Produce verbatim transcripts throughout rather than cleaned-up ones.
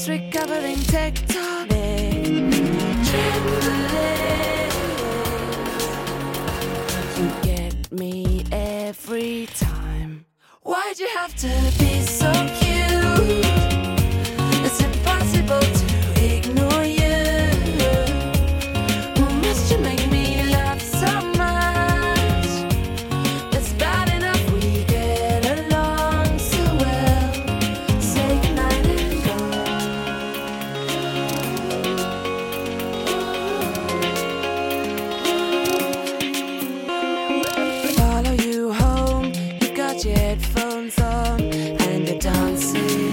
It's recovering tectonic trembling. You get me every time. Why'd you have to be so cute? It's impossible to ignore you. Who must you make me laugh so much? It's bad enough we get along so well. Say goodnight and go. Follow you home. You've got your headphones on and you're dancing.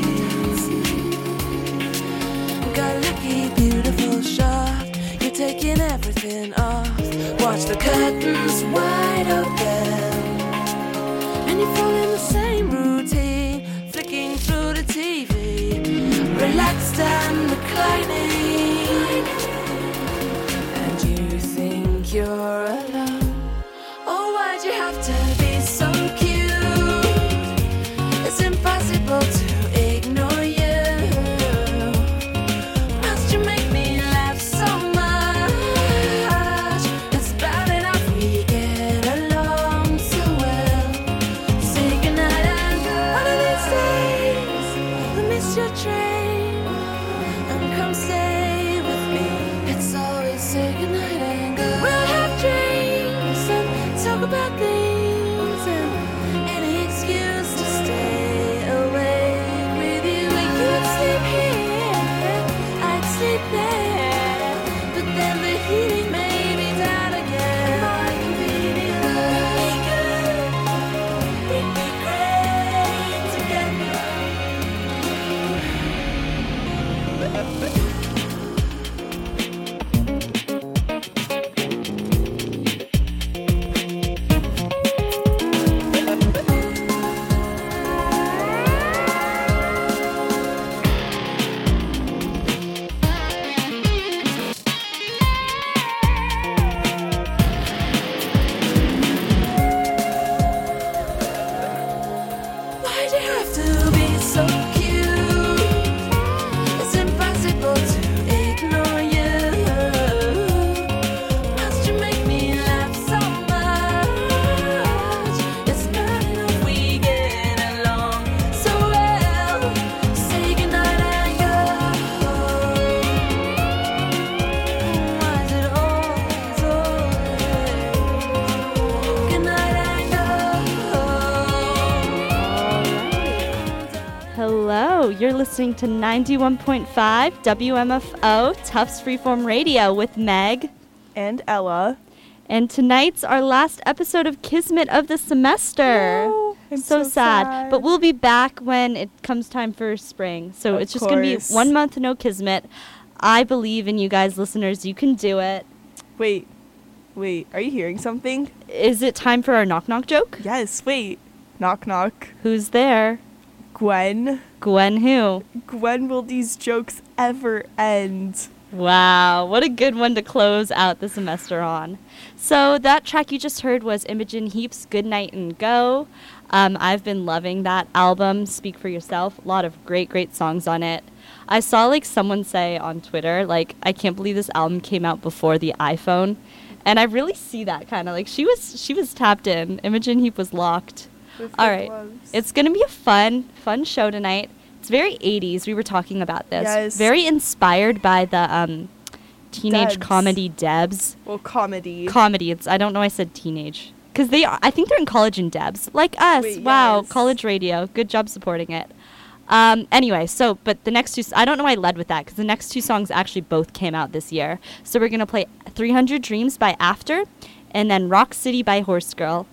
Got a lucky, beautiful shot. You're taking everything off. Watch the curtains wide open, and you fall in the same routine, flicking through the T V, relaxed and reclining, and you think you're alone. Oh, why'd you have to be so cute? It's impossible to ignore you. Must you make me laugh so much? It's bad enough we get along so well. Say goodnight and go. One of these days we'll miss your train and come stay with me. It's always say goodnight and go. We'll have drinks and talk about things and any excuse to stay awake with you. You'd sleep here, I'd sleep there, but then the heating may be down again. More convenient. We'd be great together. Why'd you have to be so cute? It's impossible to ignore you. Must you make me laugh so much? It's bad enough we get along so well. Say goodnight and go. Why's it always, always goodnight and go? Hello, you're listening to ninety-one point five W M F O Tufts Freeform Radio with Meg. And Ella. And tonight's our last episode of Kismet of the semester. No, I'm so, so sad. sad. But we'll be back when it comes time for spring. So Of it's just going to be course. one month, no Kismet. I believe in you guys, listeners. You can do it. Wait, wait, are you hearing something? Is it time for our knock knock joke? Yes, wait. Knock, knock. Who's there? Gwen. Gwen who? Gwen, will these jokes ever end? Wow, what a good one to close out the semester on. So that track you just heard was Imogen Heap's Good Night and Go. Um, I've been loving that album, Speak for Yourself. A lot of great, great songs on it. I saw like someone say on Twitter, like, I can't believe this album came out before the iPhone. And I really see that kind of like she was she was tapped in. Imogen Heap was locked. With All the right. gloves. It's going to be a fun, fun show tonight. It's very eighties. We were talking about this. Yes. Very inspired by the um, teenage Debs. comedy Debs. Well, comedy. Comedy. It's, I don't know why I said teenage. Because they are, I think they're in college in Debs. Like us. Wait, wow. yes. College radio. Good job supporting it. Um, anyway, so, but the next two, s- I don't know why I led with that, because the next two songs actually both came out this year. So we're going to play three hundred Dreams by After, and then Rock City by Horse Girl.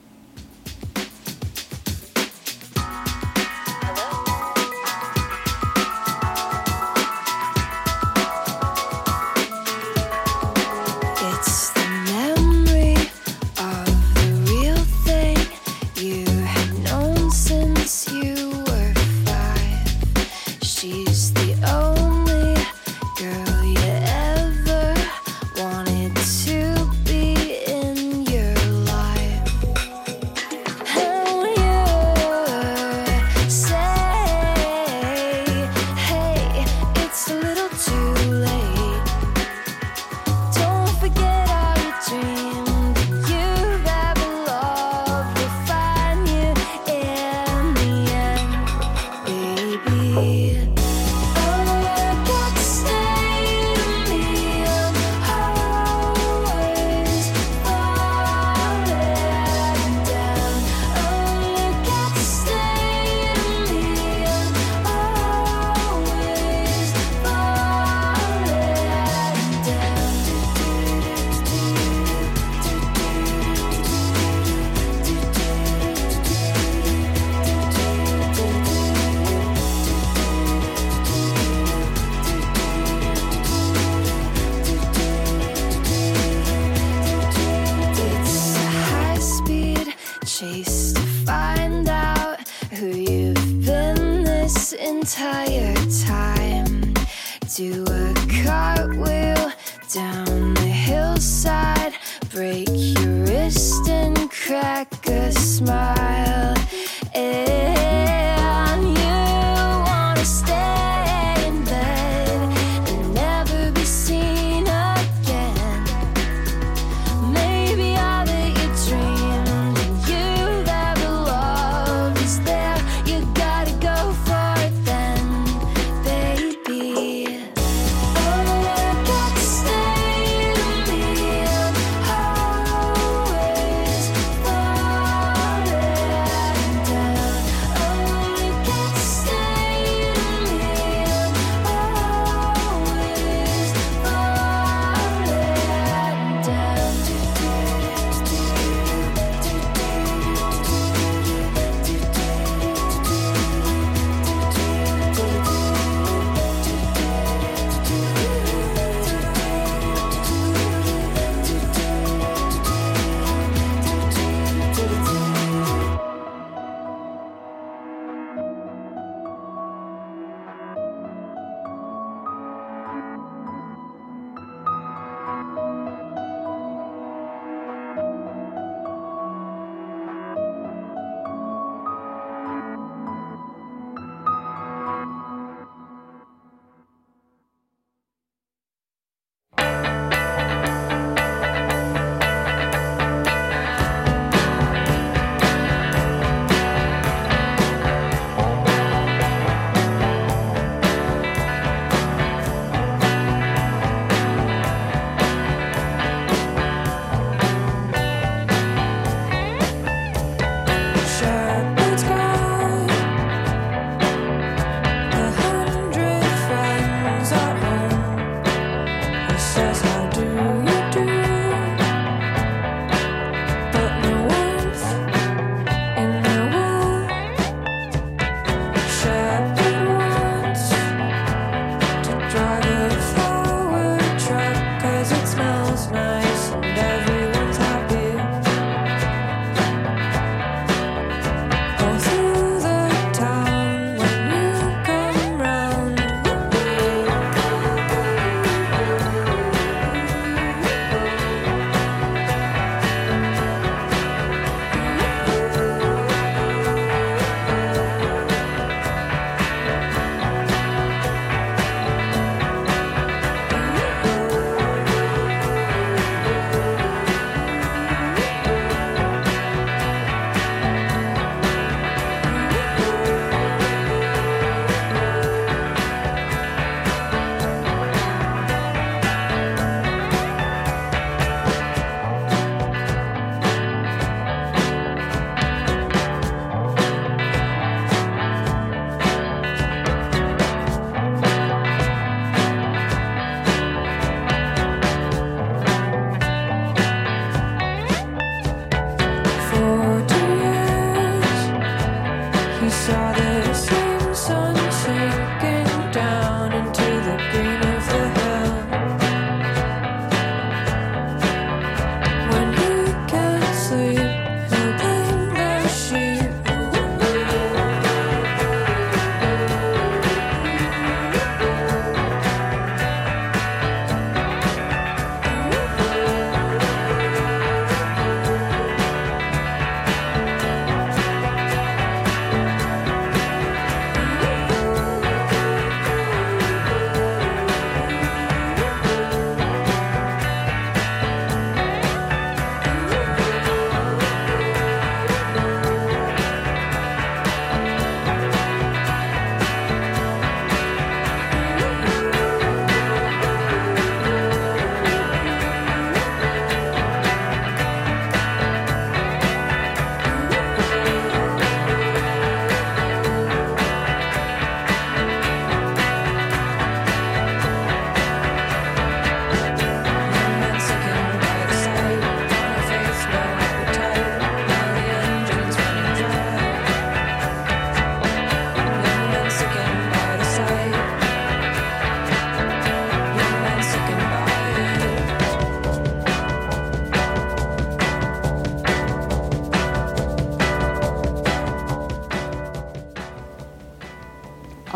It's the memory of the real thing you have known since you were five. She's the only girl you ever wanted to be in your life. It's a high speed chase to find out who you've been this entire time. Do a cartwheel down the hillside, break your wrist and crack a smile. And you wanna stay in bed and never be seen again. Maybe all that you dreamed and you've ever loved is there. You gotta go for it then, baby. Oh, got to stay with me. I'm always falling down.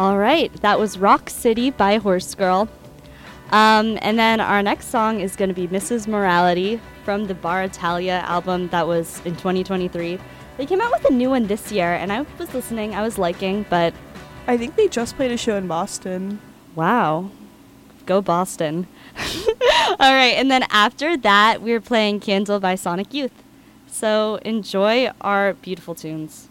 All right, that was Rock City by Horse Girl. Um, and then our next song is going to be Missus Morality from the Bar Italia album that was in twenty twenty-three. They came out with a new one this year, and I was listening, I was liking, but I think they just played a show in Boston. wow, go Boston. All right, and then after that, we're playing Candle by Sonic Youth. So enjoy our beautiful tunes.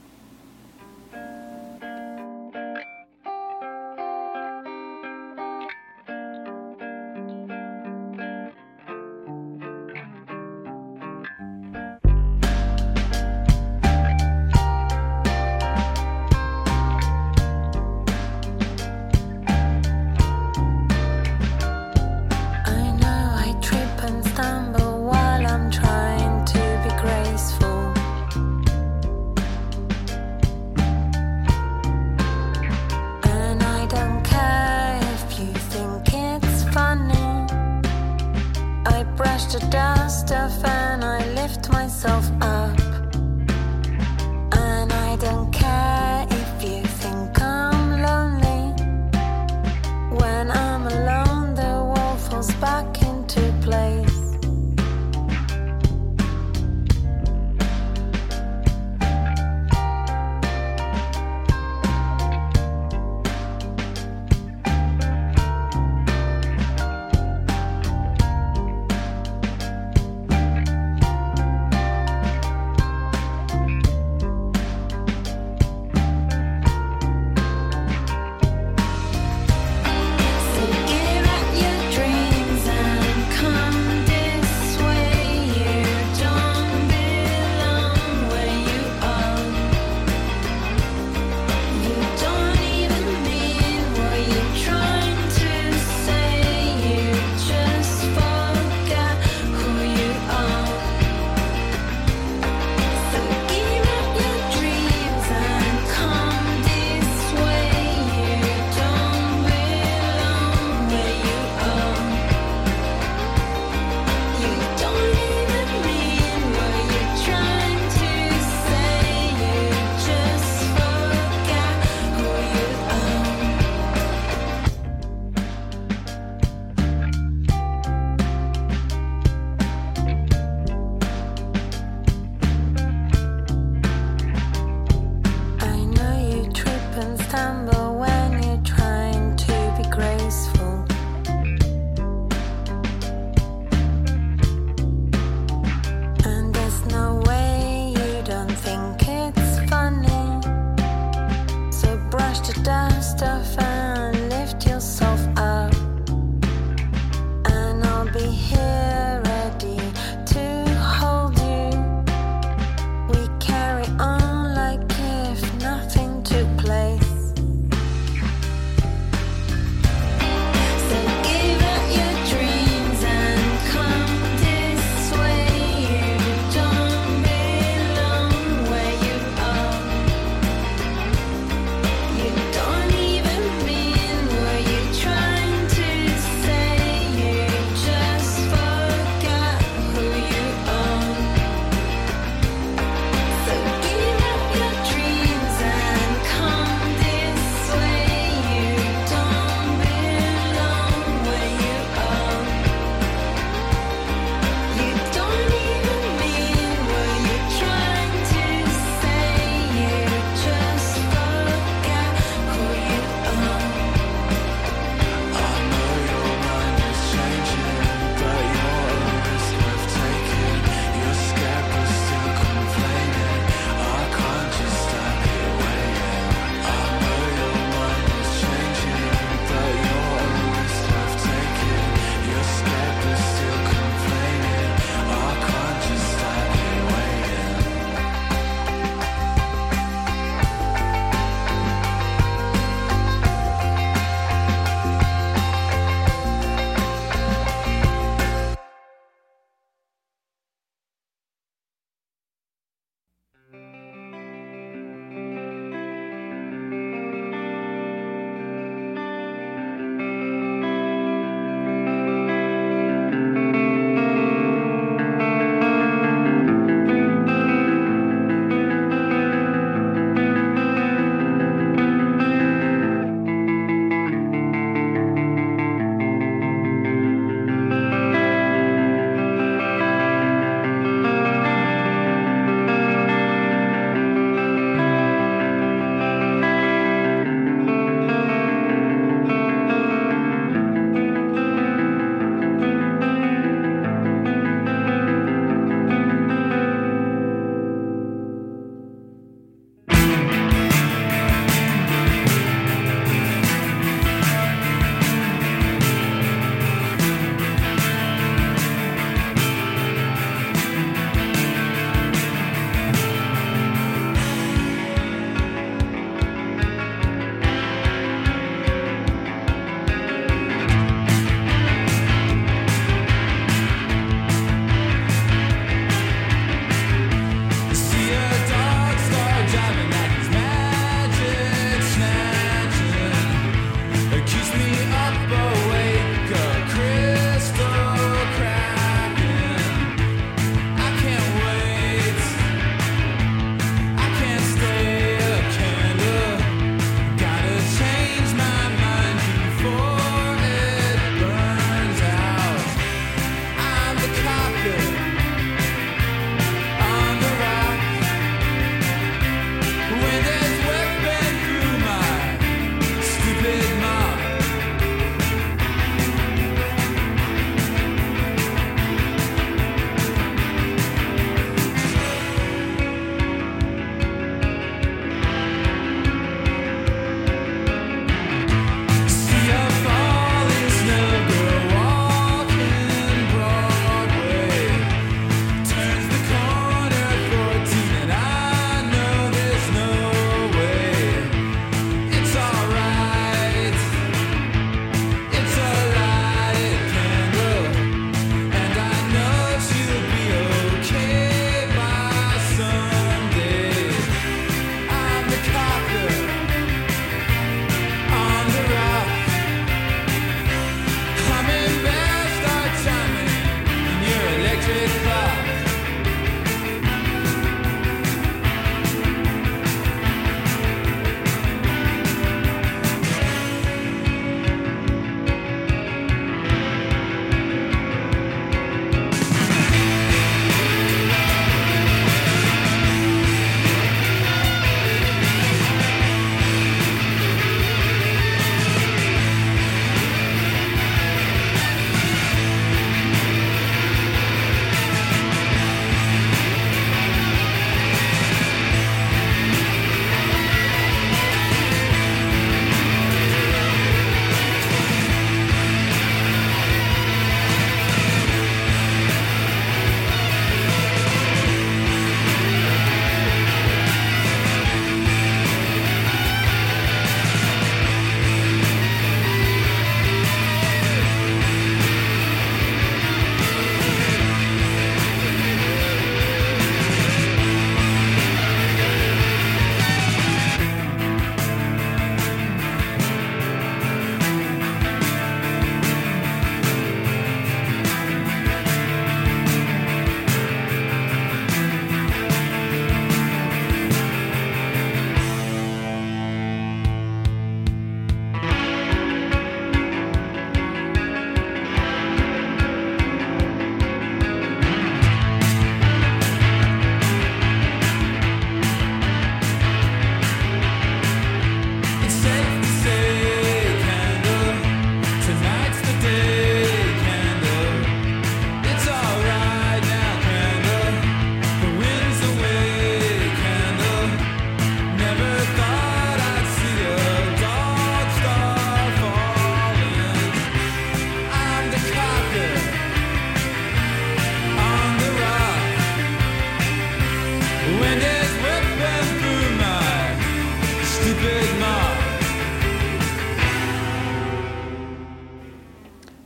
I know I trip and stumble while I'm trying to be graceful.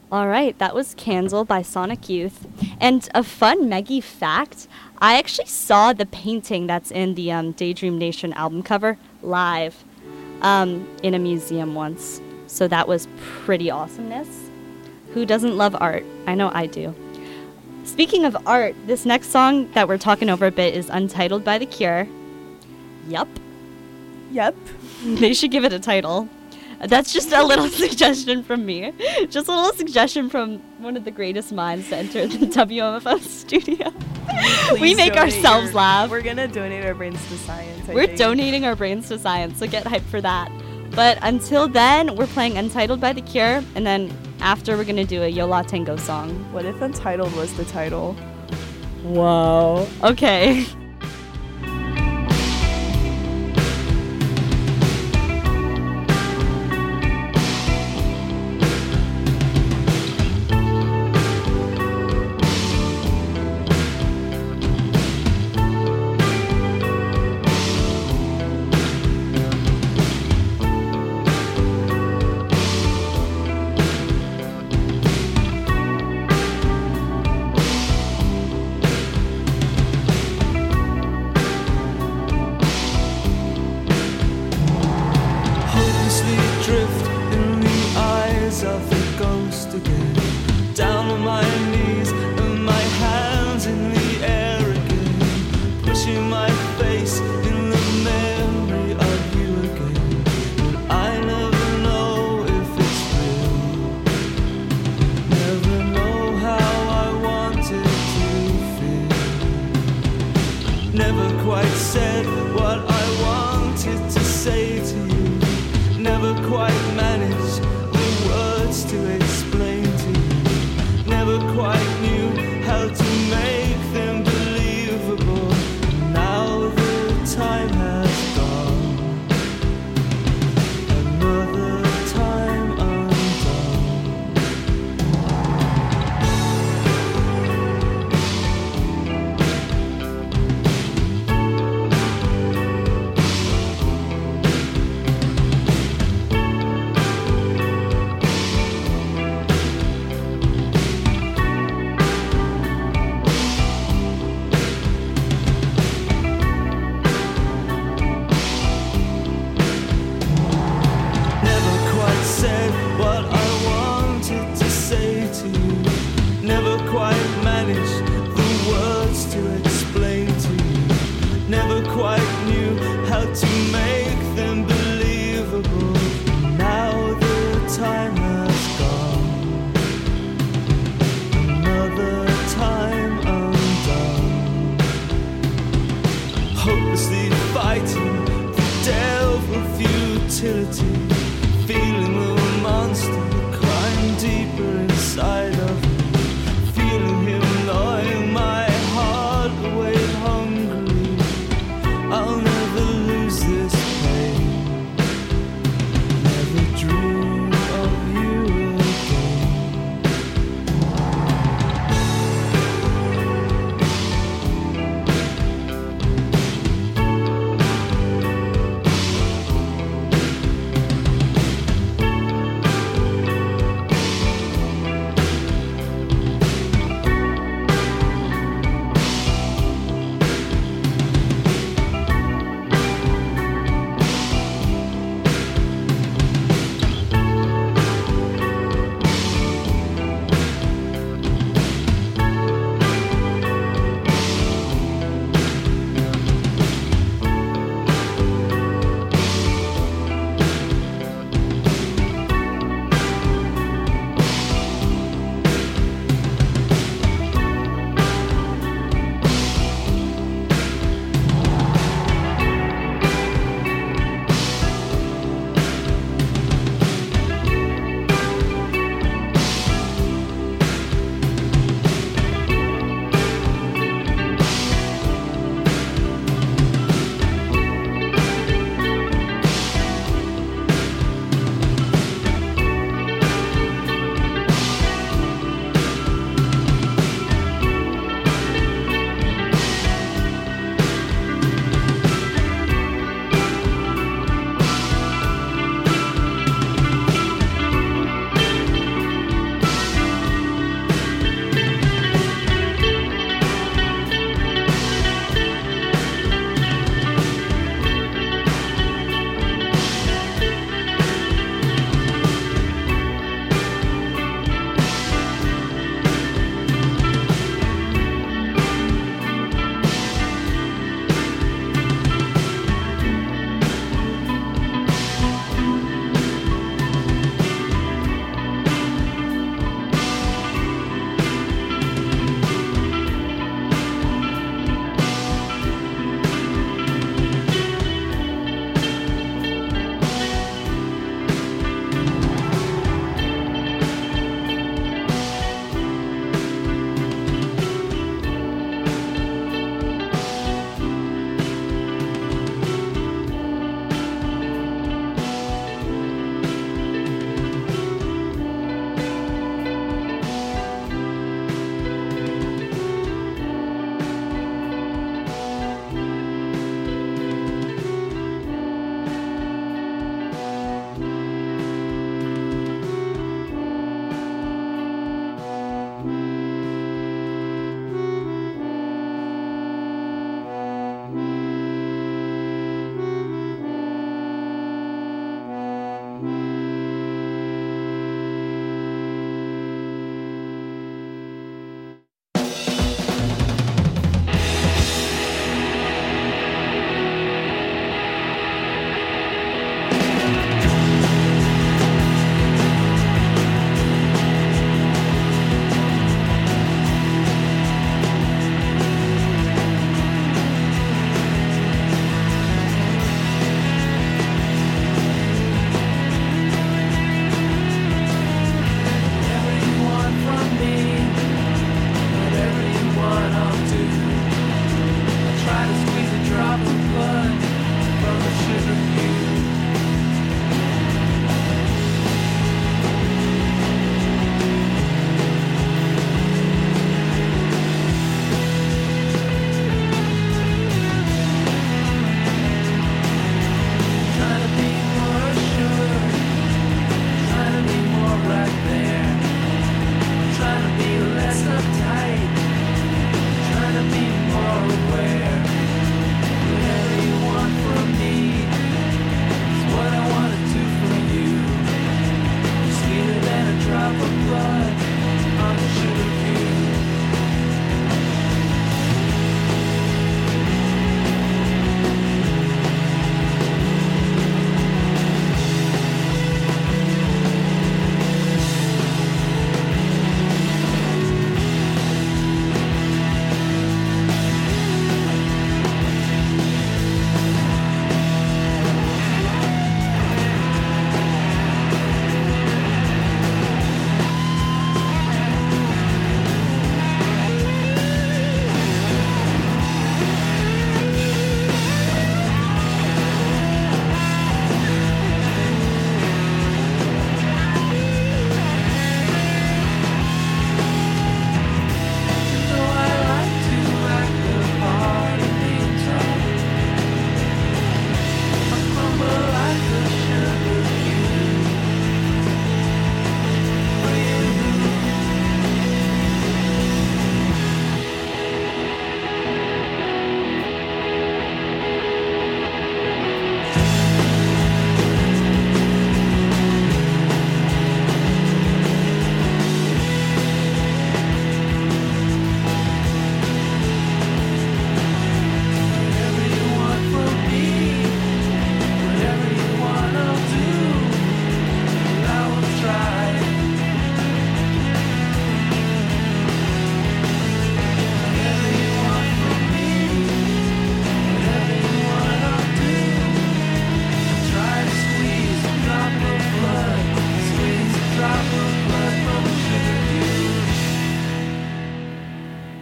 All right, that was Candle by Sonic Youth. And a fun Meggie fact, I actually saw the painting that's in the um, Daydream Nation album cover live um, in a museum once. So that was pretty awesomeness. Who doesn't love art? I know I do. Speaking of art, this next song that we're talking over a bit is Untitled by The Cure. Yup. Yep. They should give it a title. That's just a little suggestion from me. Just a little suggestion from one of the greatest minds to enter the W M F O studio. We Please make donate ourselves your- laugh. We're gonna donate our brains to science. I We're think. donating our brains to science, so get hyped for that. But until then, we're playing Untitled by The Cure, and then after we're gonna do a Yola Tango song. What if Untitled was the title? Whoa. Okay. Untitled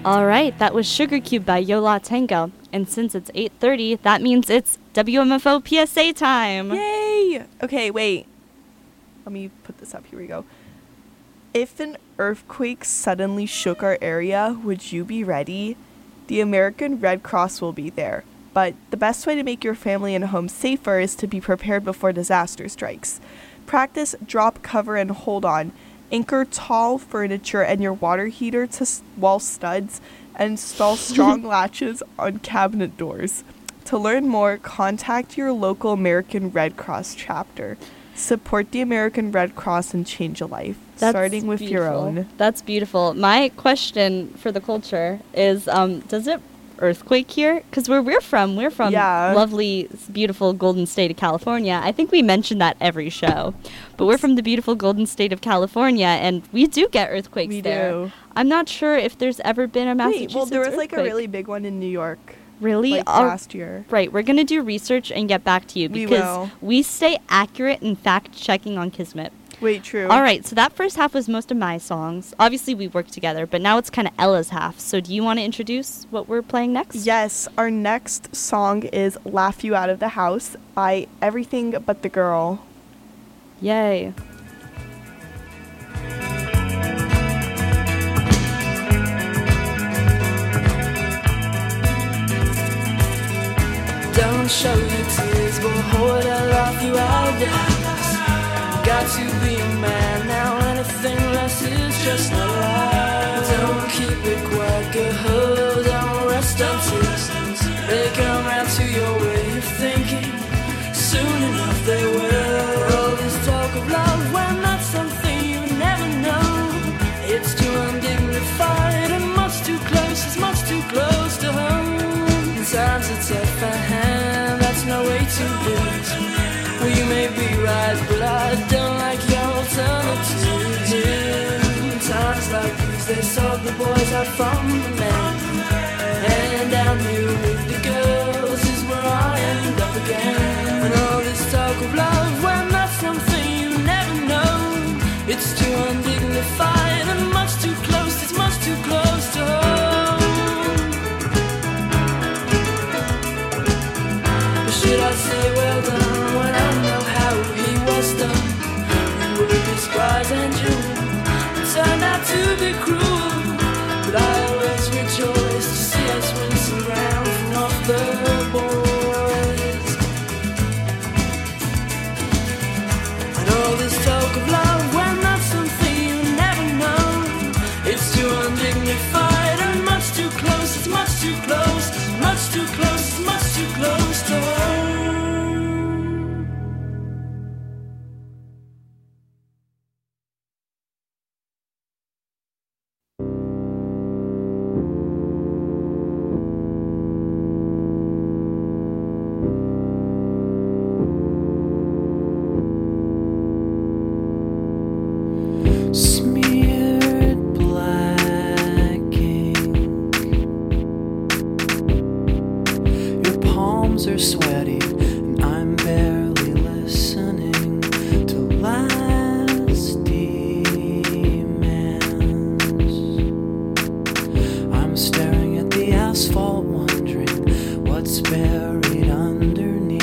All right, that was Sugar Cube by Yo La Tengo. And since it's eight thirty, that means it's W M F O P S A time. Yay! Okay, wait. Let me put this up. Here we go. If an earthquake suddenly shook our area, would you be ready? The American Red Cross will be there. But the best way to make your family and home safer is to be prepared before disaster strikes. Practice drop, cover, and hold on. Anchor tall furniture and your water heater to s- wall studs and install strong latches on cabinet doors. To learn more, contact your local American Red Cross chapter. Support the American Red Cross and change a life, That's starting with your beautiful. own. That's beautiful. My question for the culture is, um, does it earthquake here? Because where we're from, we're from Yeah. lovely, s- beautiful golden state of California. I think we mention that every show. But we're from the beautiful golden state of California, and we do get earthquakes We there. do. I'm not sure if there's ever been a Massachusetts Wait, well, there was like a earthquake. really big one in New York, Really? like All- last year. Right, we're going to do research and get back to you We because will. we stay accurate and fact-checking on Kismet. Wait, true. All right, so that first half was most of my songs. Obviously, we worked together, but now it's kind of Ella's half. So do you want to introduce what we're playing next? Yes, our next song is Laugh You Out of the House by Everything But the Girl. Yay. Don't show your tears, but hold I'll laugh you out of the house. Got to be a man now, anything less is just not allowed. Don't keep it quiet, girl, don't rest on tears. They come round to your way of thinking, soon enough they will. All this talk of love, when that's something you never know. It's too undignified and much too close, it's much too close to home. Times it's tough at hand, that's no way to lose. Well, you may be right, but I don't like your alternative. In times like these, they solve the boys out from the men. And down here with the girls is where I end up again. And all this talk of love, when that's something you never know. It's too undignified and much too close, it's much too close to home. Should I say well done when I know how he was done? You were his surprise and you turned out to be cruel. But I always rejoice to see us win some ground from off the boys. And all this talk of love, when that's something you never know. It's too undignified and much too close, it's much too close, much too close, it's much too close to home. Smeared black ink. Your palms are sweaty, and I'm barely listening to last demands. I'm staring at the asphalt, wondering what's buried underneath.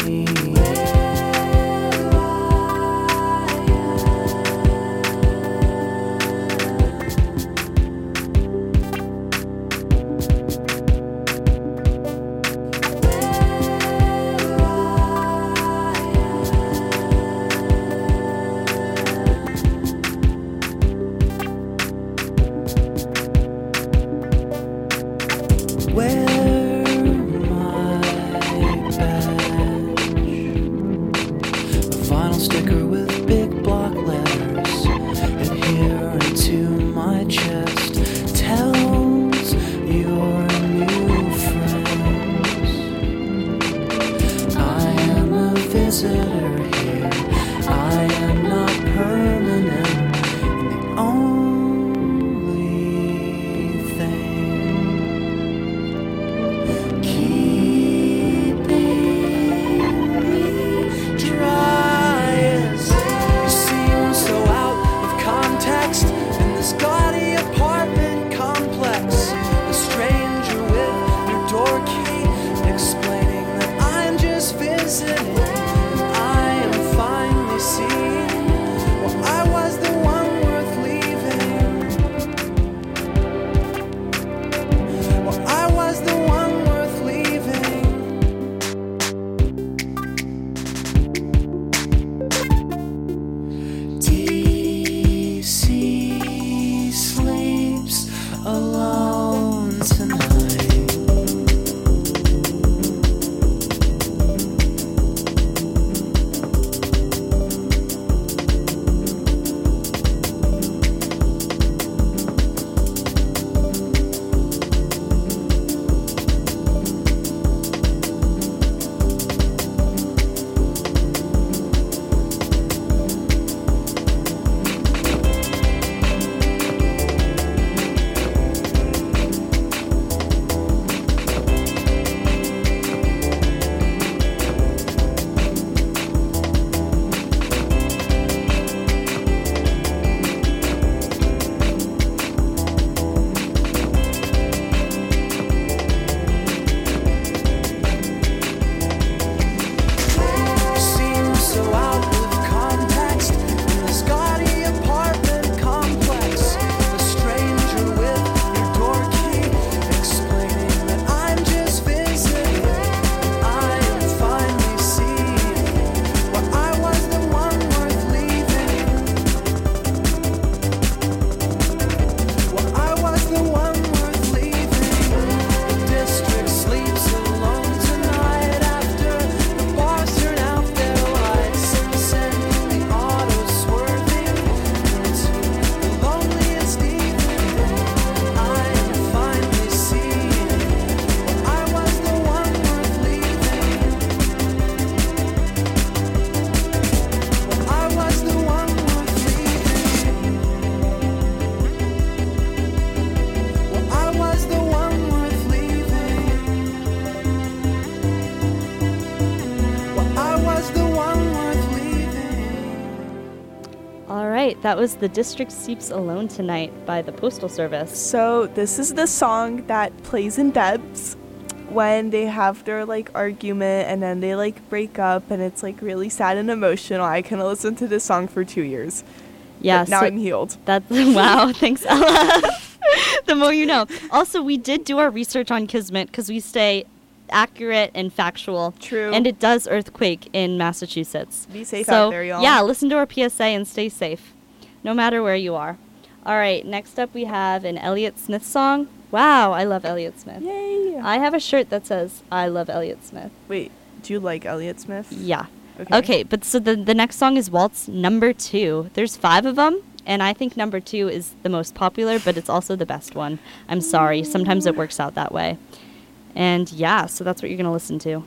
That was The District Sleeps Alone Tonight by the Postal Service. So this is the song that plays in Debs when they have their like argument and then they like break up and it's like really sad and emotional. I can listen to this song for two years. Yeah, But now so I'm healed. that's wow. Thanks, Ella. The more you know. Also, we did do our research on Kismet because we stay accurate and factual. True. And it does earthquake in Massachusetts. Be safe so, out there, y'all. Yeah, listen to our P S A and stay safe, no matter where you are. All right, next up we have an Elliott Smith song. Wow, I love Elliott Smith. Yay. I have a shirt that says I love Elliott Smith. Wait, do you like Elliott Smith? Yeah. Okay. Okay, but so the the next song is Waltz Number Two. There's five of them, and I think number two is the most popular, but it's also the best one. I'm sorry. Sometimes it works out that way. And yeah, so that's what you're going to listen to.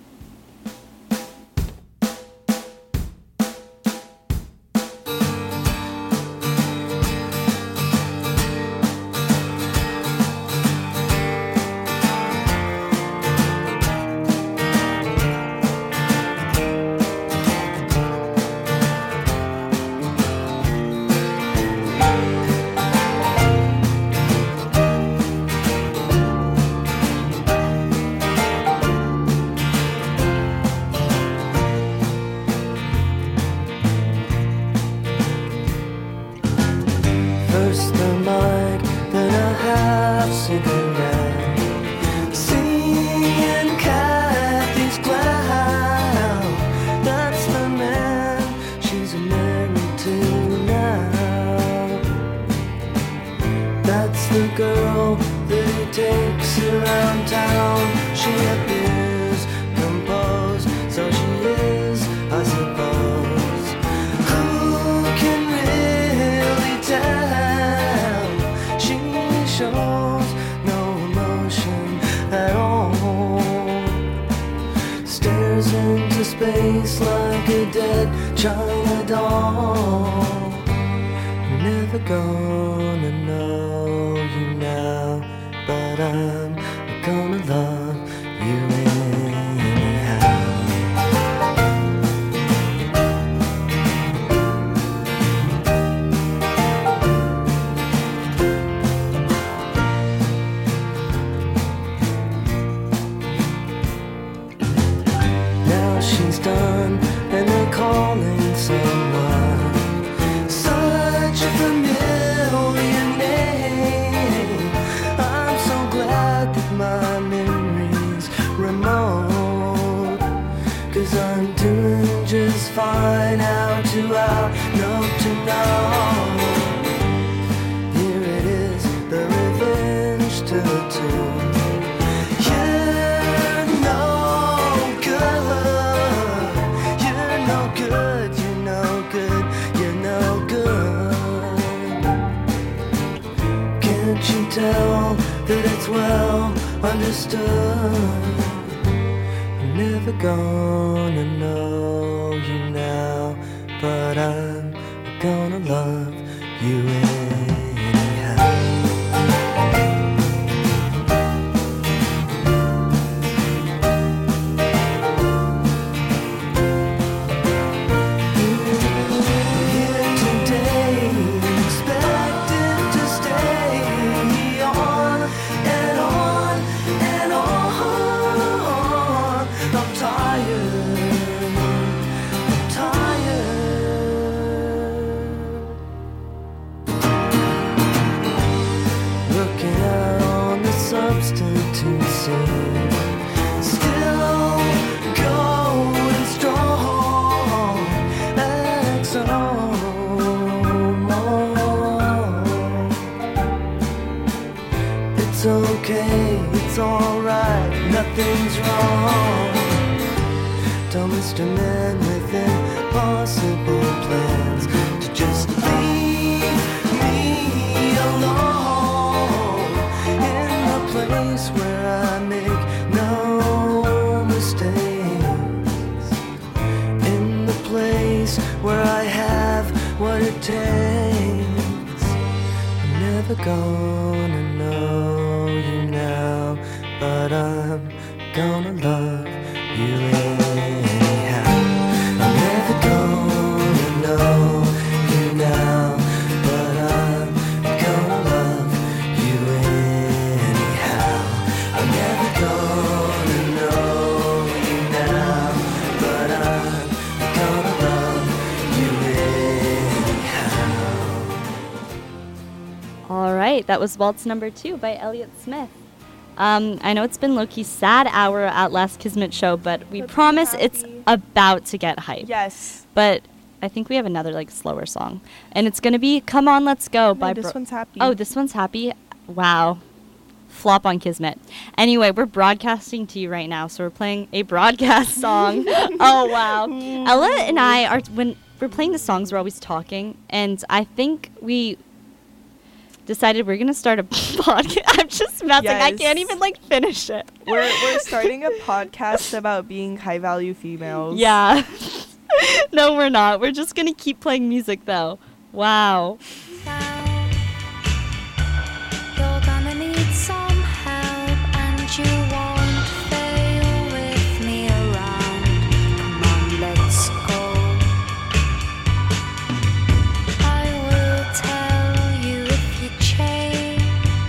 First the mic, then a half sitting down, singing Kathy's clown. That's the man she's married to now. That's the girl that he takes around town. She appears composed, so she is, I suppose. Who can really tell? She shows no emotion at all. Stares into space like a dead China doll. You're never gonna know you now, but I'm gonna love you anyhow. Now she's done, and they're calling someone. Such a familiar name. I'm so glad that my memory's remote, 'cause I'm doing just fine out to out, note to note. Here it is, the revenge to the two. You're no good, you're no good, you're no good, you're no good. Can't you tell that it's well understood? I'm never gonna know you now, but I'm gonna love you anyhow. Here today, expected to stay on and on and on. I'm tired, I'm tired. Looking out on the substitute scene, still going strong. X O. It's okay, it's alright, nothing's wrong. Tell Mister Man with impossible plans to just leave me alone in the place where I make no mistakes, in the place where I have what it takes. I'm never gonna know you now, but I'm gonna love you anyhow. I'm never gonna know you now, right. That was Waltz Number Two by Elliott Smith. Um, I know it's been low-key sad hour at Last Kismet show, but we Let's be promise it's happy. about to get hype. Yes. But I think we have another like slower song, and it's gonna be "Come On, Let's Go" No, by. this Bro- one's happy. Oh, this one's happy. Wow. Flop on Kismet. Anyway, we're broadcasting to you right now, so we're playing a broadcast song. Oh wow. Ella and I are when we're playing the songs, we're always talking, and I think we decided we're gonna start a podcast. I'm just messing. I Yes. can't even like finish it. We're we're starting a podcast about being high value females. Yeah. No, we're not. We're just gonna keep playing music though. Wow. You're gonna need some help, and you won't fail with me around. Come on, let's go. I will tell you if you change.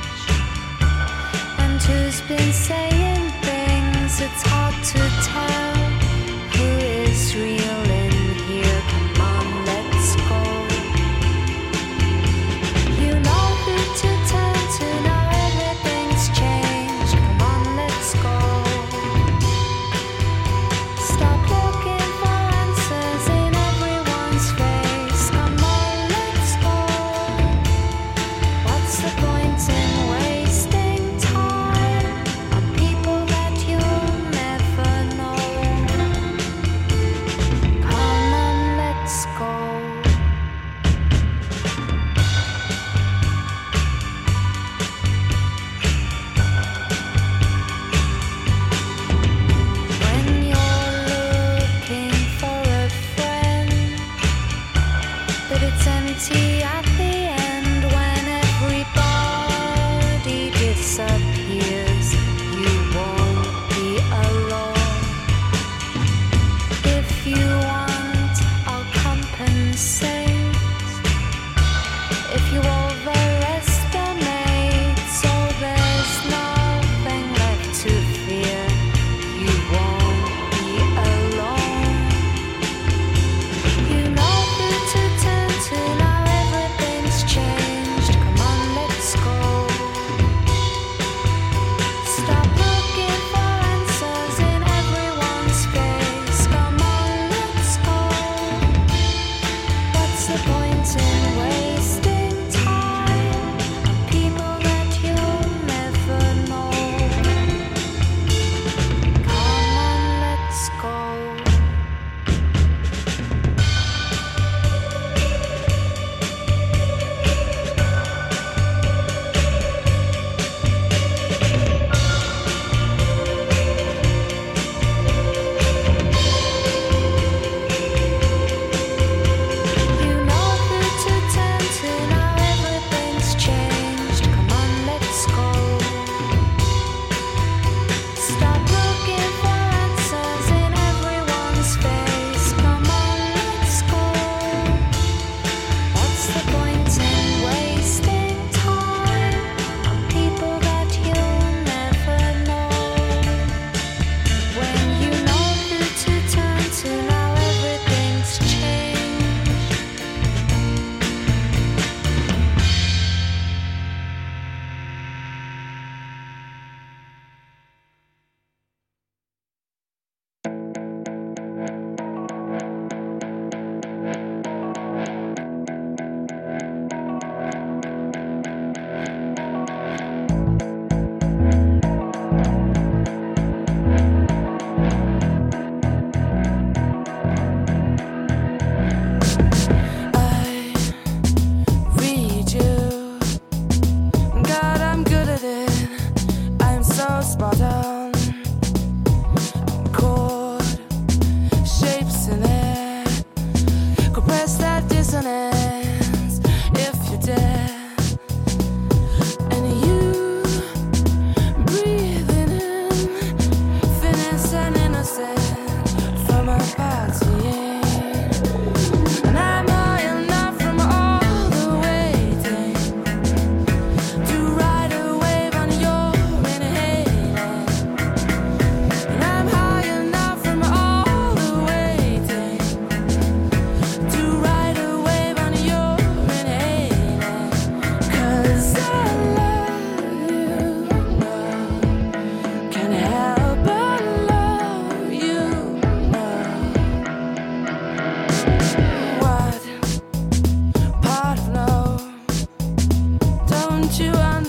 And who's been saying things it's hard to tell who is real in here. Come on, let's go. You know who to turn to now, everything's changed. Come on, let's go. Stop looking for answers in everyone's face. Come on, let's go. What's the point in wasting time on people that you'll never know? Come on, let's go. When you're looking for a friend, but it's empty at the end. When everybody disappears, you won't be alone. If you want, I'll compensate. If you overestimate, so there's nothing left to fear. You won't be alone. You know who to turn to now, everything's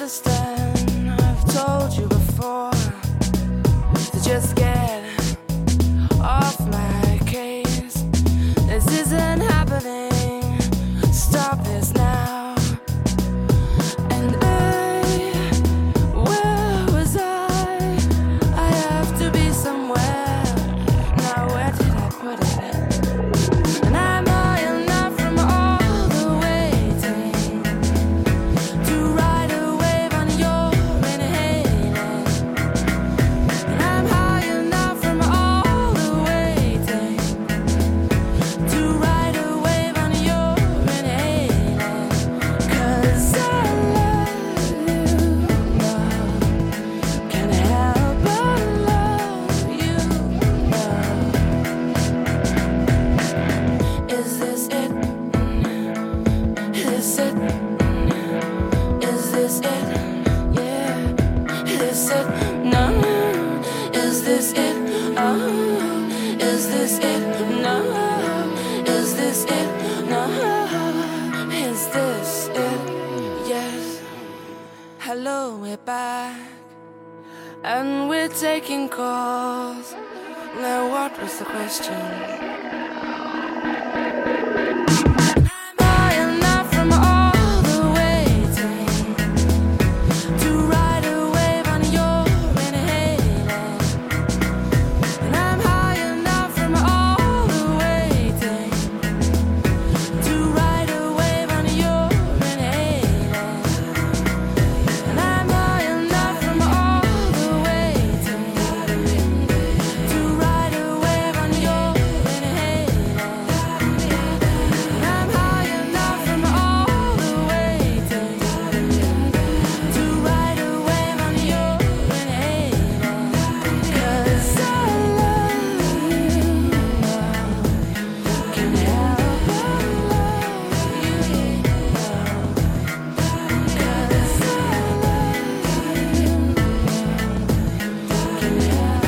understand. I've told you before to just get off my case. This isn't happening. Stop this now. And I, where was I? I have to be somewhere. Now where did I put it? And I'm high enough from all the waiting to ride a wave on your inhaling. And I'm high enough from all the waiting to ride a wave on your inhaling. 'Cause I love you, love. Can't help but love you, love. Is this it? Is it? Is this it? Yeah. Is it? No. Is this it? Oh. Is this it? No. Is this it? No. Is this it? Yes. Hello, we're back. And we're taking calls. Now, what was the question? High enough from all the waiting to ride a wave on your inhaling. And I'm high enough from all the waiting to ride a wave on your inhaling. And I'm high enough from all the waiting to ride a wave on your inhaling. And I'm high enough from all the waiting to ride a wave on your inhaling. 'Cause I love you, love. Can't help but love you, love. 'Cause I love you, love. Can't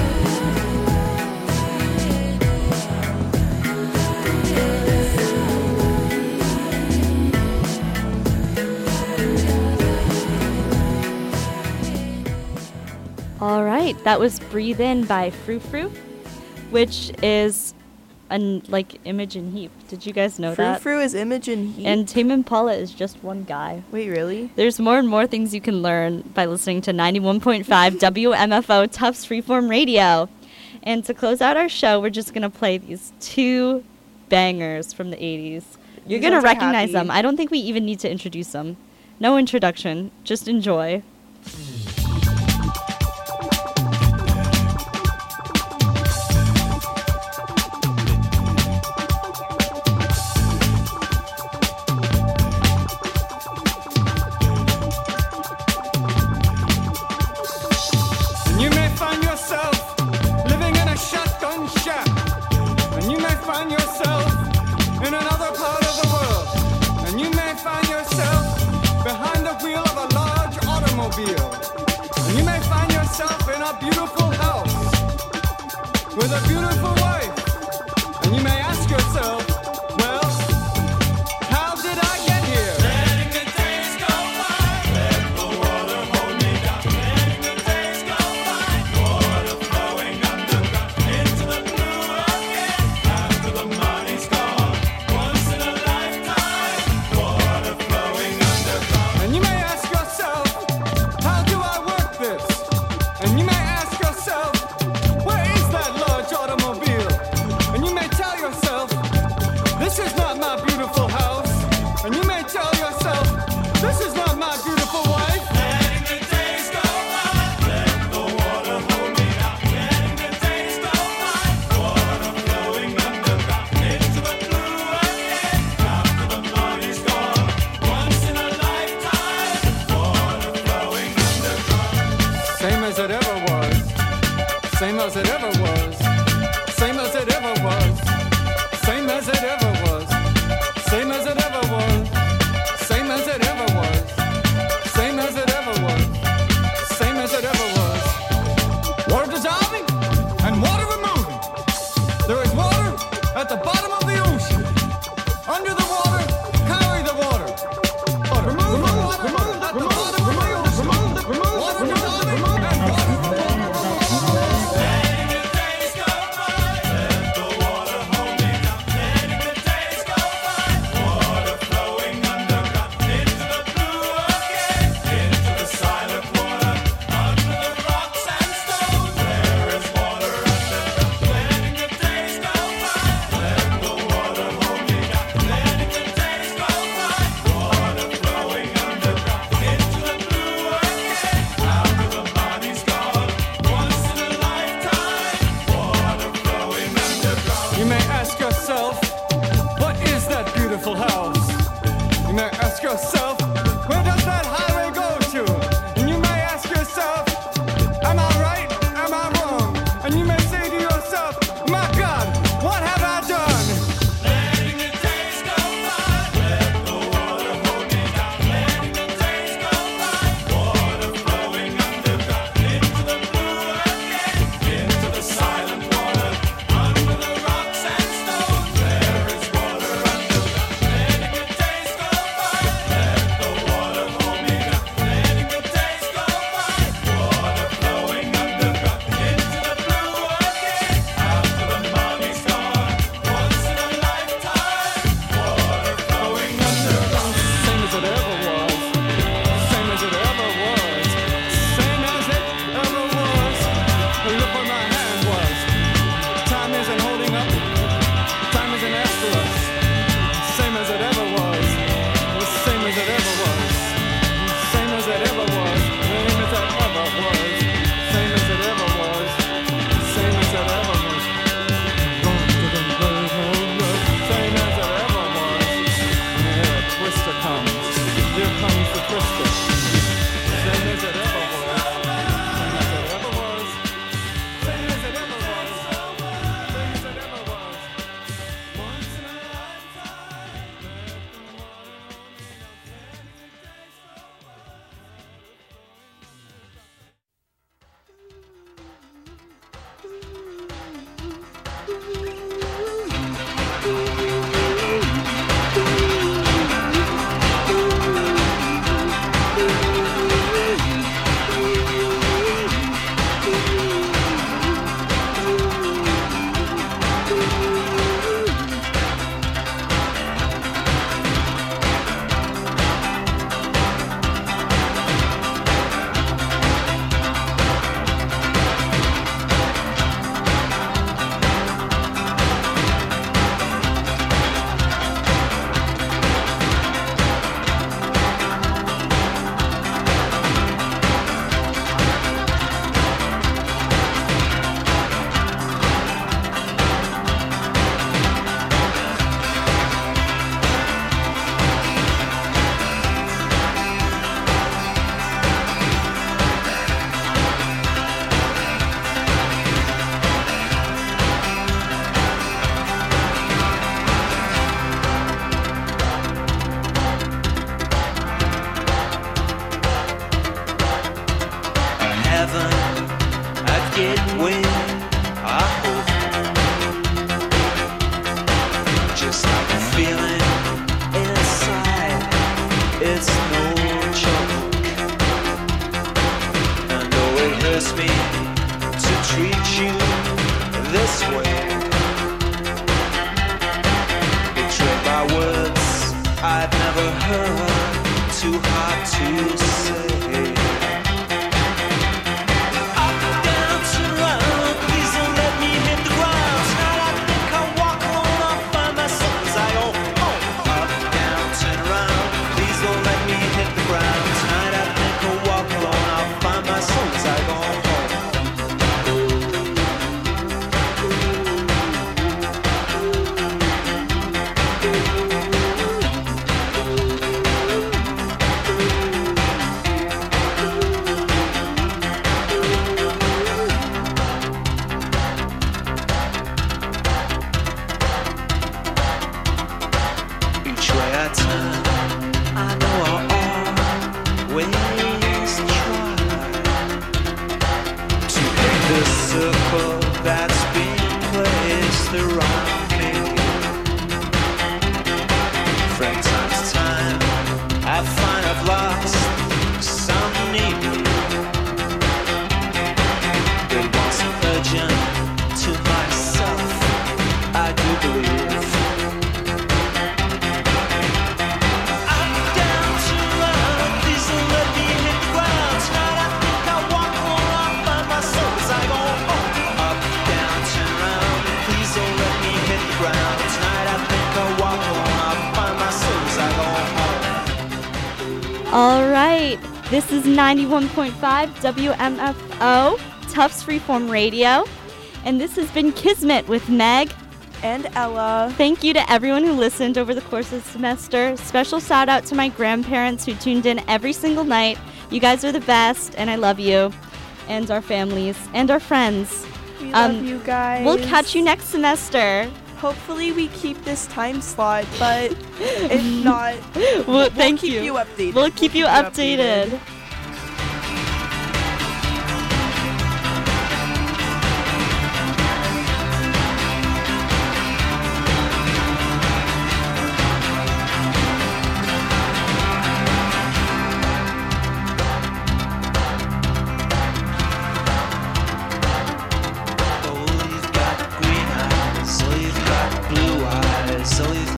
All right, that was "Breathe In" by Frou Frou, which is an like Imogen Heap. Did you guys know Frou that? Frou is Imogen Heap. And Tame Impala is just one guy. Wait, really? There's more and more things you can learn by listening to ninety-one point five W M F O Tufts Freeform Radio. And to close out our show, we're just going to play these two bangers from the eighties. You're These going to ones are recognize happy. them. I don't think we even need to introduce them. No introduction. Just enjoy. And you may find yourself living in a shotgun shack. And you may find yourself in another part of the world. And you may find yourself behind the wheel of a large automobile. And you may find yourself in a beautiful house with a beautiful wife. And you may ask yourself, well, how did I get here? Letting the days go by, let the water hold me down. Letting the days go by, water flowing underground into the blue again. After the money's gone, once in a lifetime, water flowing underground. And you may ask yourself, how do I work this? And you may ask yourself, where is that large automobile? And you may tell yourself, this is not my beautiful house. And you may tell yourself, this is not my beautiful wife. Letting the days go by, let the water hold me down. Letting the days go by, water flowing underground into the blue again. After the money's gone, once in a lifetime, water flowing underground. Same as it ever was. Same as it ever was. Same as it ever was. Same as it ever was. Same as it ever was. Same as it ever was. Same as it ever was. Same as it ever was. Water dissolving and water removing. There is water at the bottom of the ocean. Under the water, carry the water. Water. Remove, remove, remove, at the bottom of the ocean. ask yourself, where does that highway go to? And you may ask yourself, am I right? Am I wrong? And you may say to yourself, my God, what have I done? Letting the days go by, let the water hold me down. Letting the days go by, water flowing underground into the blue again, into the silent water, under the rocks and stones. There is water underground. Letting the days go by, let the water hold me down. Letting the days go by, water flowing underground into the blue again, after the money's gone. Once in a lifetime, water flowing underground. Same as it ever was, same as it ever was, same as it ever was. Look where my hand was. Time isn't holding up, time isn't after us. Same as it ever was, same as it ever was, same as it ever was, same as it ever was, same as it ever was, same as it ever was. Same as it ever was. Here, Twister comes. Here comes the Twister. Same as it ever was. Same as it ever was. Same as it ever was. Same as it ever was. Once in a lifetime, let the water hold me heaven, I'd get where I hope. Just like a feeling inside, it's no joke. And though it hurts me to treat you this way, betrayed by words I've never heard, too hard to say. Each way I turn, I know I'll always try to break the circle that's been placed around me. From time to time, I find I've lost some need that wants urgent to myself, I do believe. All right, this is ninety-one point five W M F O, Tufts Freeform Radio, and this has been Kismet with Meg and Ella. Thank you to everyone who listened over the course of the semester. Special shout out to my grandparents who tuned in every single night. You guys are the best, and I love you, and our families, and our friends. We Um, love you guys. We'll catch you next semester. Hopefully we keep this time slot, but if not, Well, we'll thank keep you. you updated. We'll keep you updated.